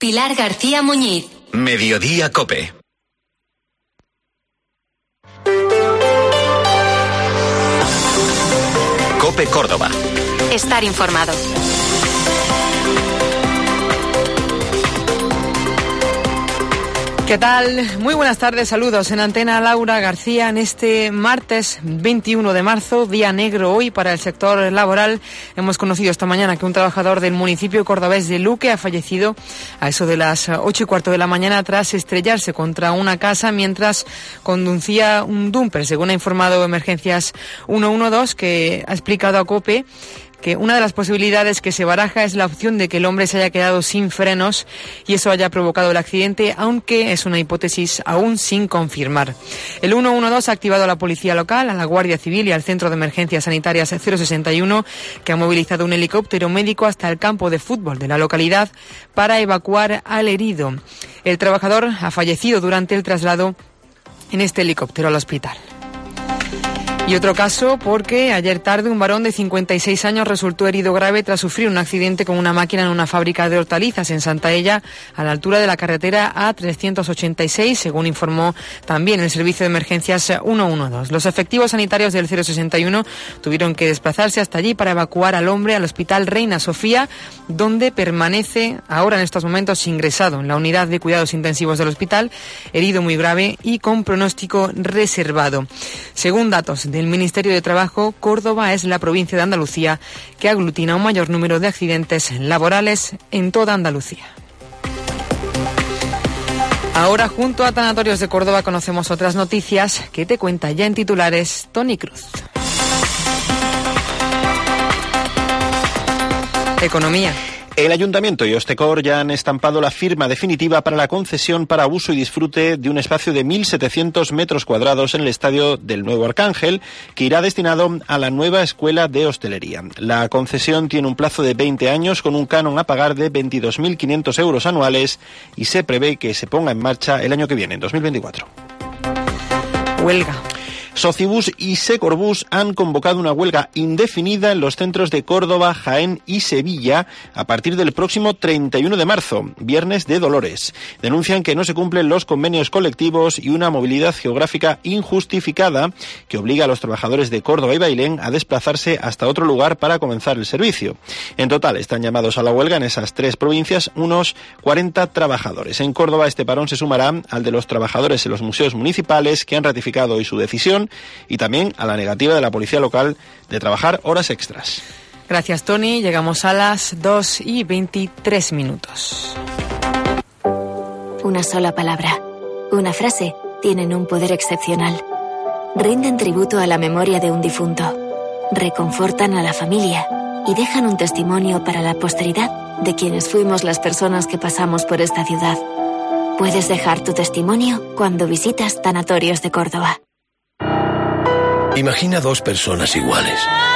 Pilar García Muñiz. Mediodía COPE. COPE Córdoba. Estar informado. ¿Qué tal? Muy buenas tardes, saludos en Antena. Laura García, en este martes 21 de marzo, día negro hoy para el sector laboral. Hemos conocido esta mañana que un trabajador del municipio cordobés de Luque ha fallecido a eso de las 8:15 de la mañana tras estrellarse contra una casa mientras conducía un dumper, según ha informado Emergencias 112, que ha explicado a COPE que una de las posibilidades que se baraja es la opción de que el hombre se haya quedado sin frenos y eso haya provocado el accidente, aunque es una hipótesis aún sin confirmar. El 112 ha activado a la Policía Local, a la Guardia Civil y al Centro de Emergencias Sanitarias 061, que ha movilizado un helicóptero médico hasta el campo de fútbol de la localidad para evacuar al herido. El trabajador ha fallecido durante el traslado en este helicóptero al hospital. Y otro caso porque ayer tarde un varón de 56 años resultó herido grave tras sufrir un accidente con una máquina en una fábrica de hortalizas en Santaella, a la altura de la carretera A386, según informó también el Servicio de Emergencias 112. Los efectivos sanitarios del 061 tuvieron que desplazarse hasta allí para evacuar al hombre al Hospital Reina Sofía, donde permanece ahora en estos momentos ingresado en la unidad de cuidados intensivos del hospital, herido muy grave y con pronóstico reservado. Según datos del Ministerio de Trabajo, Córdoba es la provincia de Andalucía que aglutina un mayor número de accidentes laborales en toda Andalucía. Ahora, junto a Tanatorios de Córdoba, conocemos otras noticias que te cuenta ya en titulares Tony Cruz. Economía. El Ayuntamiento y Ostecor ya han estampado la firma definitiva para la concesión para uso y disfrute de un espacio de 1.700 metros cuadrados en el estadio del Nuevo Arcángel, que irá destinado a la nueva escuela de hostelería. La concesión tiene un plazo de 20 años con un canon a pagar de 22.500 euros anuales y se prevé que se ponga en marcha el año que viene, en 2024. Huelga. Socibus y Secorbus han convocado una huelga indefinida en los centros de Córdoba, Jaén y Sevilla a partir del próximo 31 de marzo, Viernes de Dolores. Denuncian que no se cumplen los convenios colectivos y una movilidad geográfica injustificada que obliga a los trabajadores de Córdoba y Bailén a desplazarse hasta otro lugar para comenzar el servicio. En total están llamados a la huelga en esas tres provincias unos 40 trabajadores. En Córdoba este parón se sumará al de los trabajadores en los museos municipales, que han ratificado hoy su decisión, y también a la negativa de la policía local de trabajar horas extras. Gracias, Tony. Llegamos a las 2:23. Una sola palabra, una frase, tienen un poder excepcional. Rinden tributo a la memoria de un difunto, reconfortan a la familia y dejan un testimonio para la posteridad de quienes fuimos las personas que pasamos por esta ciudad. Puedes dejar tu testimonio cuando visitas Tanatorios de Córdoba. Imagina dos personas iguales.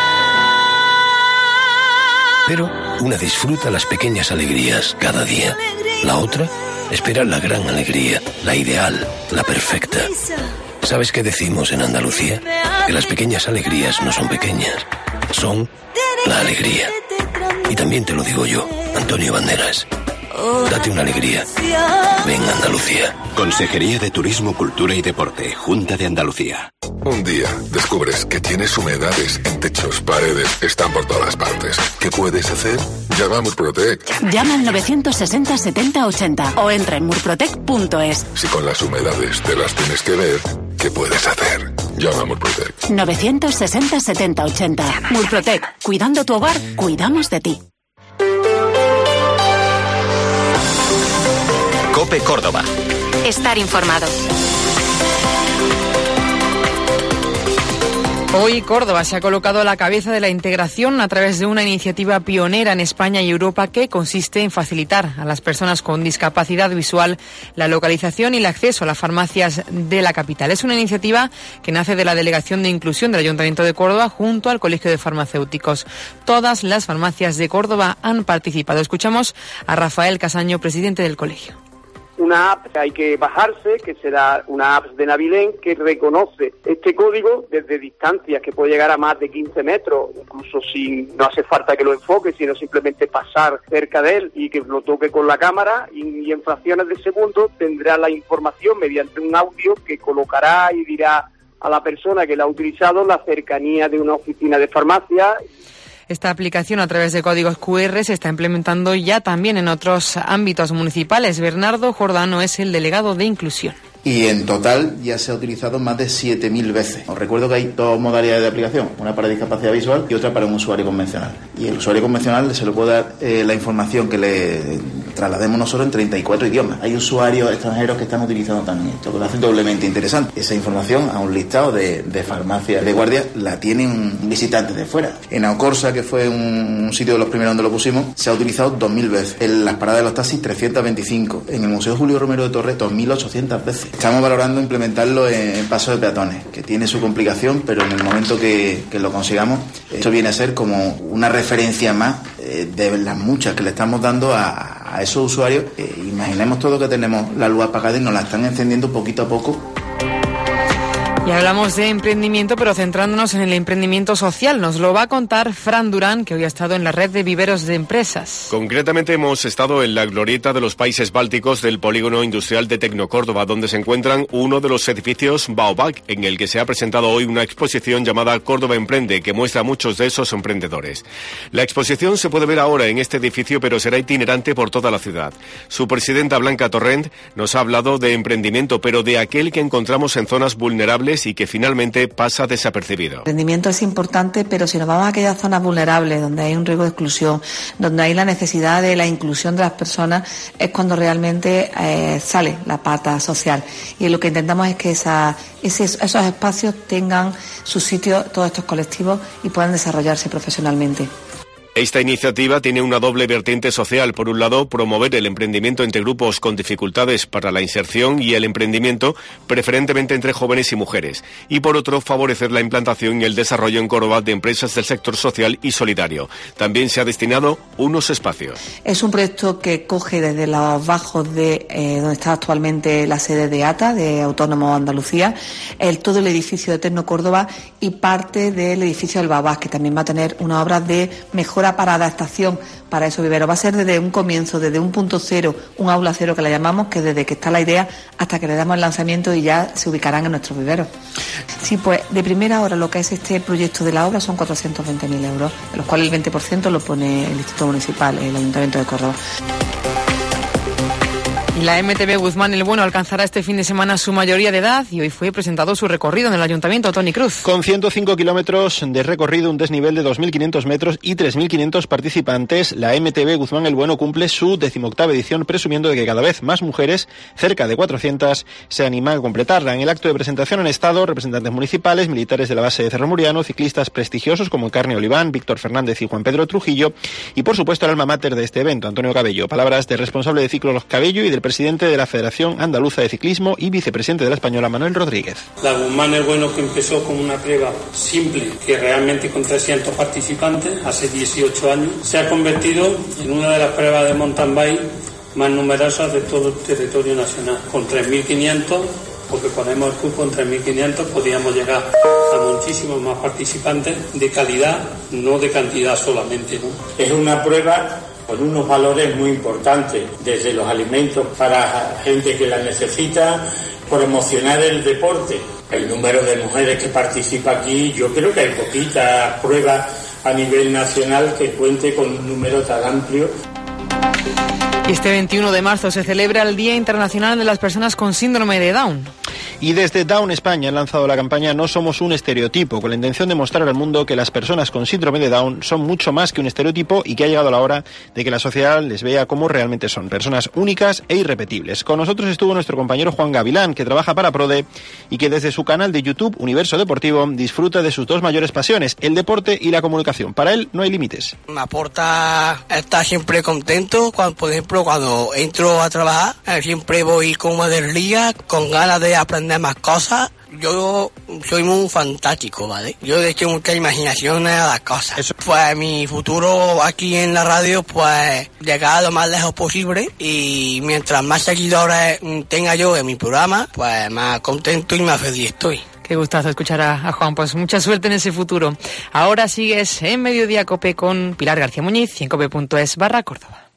Pero una disfruta las pequeñas alegrías cada día. La otra espera la gran alegría, la ideal, la perfecta. ¿Sabes qué decimos en Andalucía? Que las pequeñas alegrías no son pequeñas, son la alegría. Y también te lo digo yo, Antonio Banderas. Date una alegría. Ven a Andalucía. Consejería de Turismo, Cultura y Deporte, Junta de Andalucía. Un día descubres que tienes humedades en techos, paredes, están por todas partes. ¿Qué puedes hacer? Llama a Murprotec. Llama al 960 70 80 o entra en murprotec.es. Si con las humedades te las tienes que ver, ¿qué puedes hacer? Llama a Murprotec. 960 70 80. Murprotec. Cuidando tu hogar, cuidamos de ti. COPE Córdoba. Estar informado. Hoy Córdoba se ha colocado a la cabeza de la integración a través de una iniciativa pionera en España y Europa que consiste en facilitar a las personas con discapacidad visual la localización y el acceso a las farmacias de la capital. Es una iniciativa que nace de la Delegación de Inclusión del Ayuntamiento de Córdoba junto al Colegio de Farmacéuticos. Todas las farmacias de Córdoba han participado. Escuchamos a Rafael Casaño, presidente del colegio. una app que hay que bajarse, que será una app de Navilén, que reconoce este código desde distancias que puede llegar a más de 15 metros, incluso si no hace falta que lo enfoque, sino simplemente pasar cerca de él y que lo toque con la cámara, y en fracciones de segundo tendrá la información mediante un audio que colocará y dirá a la persona que la ha utilizado la cercanía de una oficina de farmacia. Esta aplicación a través de códigos QR se está implementando ya también en otros ámbitos municipales. Bernardo Jordano es el delegado de Inclusión. Y en total ya se ha utilizado más de 7.000 veces. Os recuerdo que hay dos modalidades de aplicación, una para discapacidad visual y otra para un usuario convencional. Y el usuario convencional se le puede dar la información que le traslademos nosotros en 34 idiomas. Hay usuarios extranjeros que están utilizando también esto, que lo hace doblemente interesante. Esa información a un listado de farmacias de guardia la tiene un visitante de fuera. En Aucorsa, que fue un sitio de los primeros donde lo pusimos, se ha utilizado 2.000 veces. En las paradas de los taxis, 325. En el Museo Julio Romero de Torres, 2.800 veces. Estamos valorando implementarlo en pasos de peatones, que tiene su complicación, pero en el momento que lo consigamos, esto viene a ser como una referencia más de las muchas que le estamos dando a esos usuarios. Imaginemos todo que tenemos la luz apagada y nos la están encendiendo poquito a poco. Y hablamos de emprendimiento, pero centrándonos en el emprendimiento social. Nos lo va a contar Fran Durán, que hoy ha estado en la red de viveros de empresas. Concretamente hemos estado en la glorieta de los países bálticos del polígono industrial de Tecnocórdoba, donde se encuentran uno de los edificios Baobab, en el que se ha presentado hoy una exposición llamada Córdoba Emprende, que muestra a muchos de esos emprendedores. La exposición se puede ver ahora en este edificio, pero será itinerante por toda la ciudad. Su presidenta Blanca Torrent nos ha hablado de emprendimiento, pero de aquel que encontramos en zonas vulnerables y que finalmente pasa desapercibido. El emprendimiento es importante, pero si nos vamos a aquellas zonas vulnerables donde hay un riesgo de exclusión, donde hay la necesidad de la inclusión de las personas, es cuando realmente sale la pata social. Y lo que intentamos es que esos espacios tengan su sitio, todos estos colectivos, y puedan desarrollarse profesionalmente. Esta iniciativa tiene una doble vertiente social. Por un lado, promover el emprendimiento entre grupos con dificultades para la inserción y el emprendimiento, preferentemente entre jóvenes y mujeres. Y por otro, favorecer la implantación y el desarrollo en Córdoba de empresas del sector social y solidario. También se ha destinado unos espacios. Es un proyecto que coge desde los bajos de donde está actualmente la sede de ATA, de Autónomo Andalucía, todo el edificio de Tecnocórdoba y parte del edificio del Baobab, que también va a tener una obra de mejora para adaptación para esos viveros. Va a ser desde un comienzo, desde un punto cero, un aula cero que la llamamos, que desde que está la idea hasta que le damos el lanzamiento y ya se ubicarán en nuestros viveros. Sí, pues de primera hora lo que es este proyecto de la obra son 420.000 euros, de los cuales el 20% lo pone el Instituto Municipal, el Ayuntamiento de Córdoba. Y la MTB Guzmán el Bueno alcanzará este fin de semana su mayoría de edad y hoy fue presentado su recorrido en el Ayuntamiento. Toni Cruz. Con 105 kilómetros de recorrido, un desnivel de 2.500 metros y 3.500 participantes, la MTB Guzmán el Bueno cumple su 18ª edición, presumiendo de que cada vez más mujeres, cerca de 400, se animan a completarla. En el acto de presentación han estado representantes municipales, militares de la base de Cerro Muriano, ciclistas prestigiosos como Encarni Oliván, Víctor Fernández y Juan Pedro Trujillo y, por supuesto, el alma mater de este evento, Antonio Cabello. Palabras del responsable de ciclos Cabello y del presidente de la Federación Andaluza de Ciclismo y vicepresidente de la Española, Manuel Rodríguez. La Guzmán el Bueno, que empezó con una prueba simple, que realmente con 300 participantes, hace 18 años, se ha convertido en una de las pruebas de mountain bike más numerosas de todo el territorio nacional, con 3.500, porque ponemos el cupo en 3.500, podíamos llegar a muchísimos más participantes de calidad, no de cantidad solamente, ¿no? Es una prueba con unos valores muy importantes, desde los alimentos para gente que la necesita, promocionar el deporte. El número de mujeres que participa aquí, yo creo que hay poquitas pruebas a nivel nacional que cuente con un número tan amplio. Este 21 de marzo se celebra el Día Internacional de las Personas con Síndrome de Down. Y desde Down España han lanzado la campaña No somos un estereotipo, con la intención de mostrar al mundo que las personas con síndrome de Down son mucho más que un estereotipo y que ha llegado la hora de que la sociedad les vea como realmente son, personas únicas e irrepetibles. Con nosotros estuvo nuestro compañero Juan Gavilán, que trabaja para PRODE y que desde su canal de YouTube, Universo Deportivo, disfruta de sus dos mayores pasiones, el deporte y la comunicación. Para él no hay límites. Me aporta estar siempre contento, por ejemplo, cuando entro a trabajar, siempre voy con una energía, con ganas de aprender más cosas Yo soy muy fantástico, ¿vale? Yo le echo mucha imaginación a las cosas. Pues mi futuro aquí en la radio, pues llegar a lo más lejos posible, y mientras más seguidores tenga yo en mi programa, pues más contento y más feliz estoy. Qué gustazo escuchar a Juan, pues mucha suerte en ese futuro. Ahora sigues en Mediodía Cope con Pilar García Muñiz y en cope.es/Córdoba.